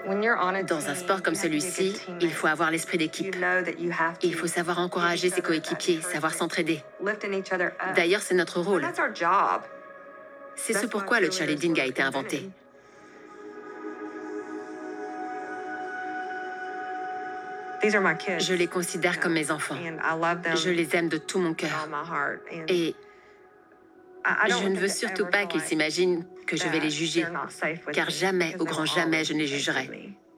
Dans un sport comme celui-ci, il faut avoir l'esprit d'équipe. Il faut savoir encourager ses coéquipiers, savoir s'entraider. D'ailleurs, c'est notre rôle. C'est ce pourquoi le cheerleading a été inventé. Je les considère comme mes enfants. Je les aime de tout mon cœur. Et je ne veux surtout pas qu'ils s'imaginent que je vais les juger, car jamais, au grand jamais, je ne les jugerai.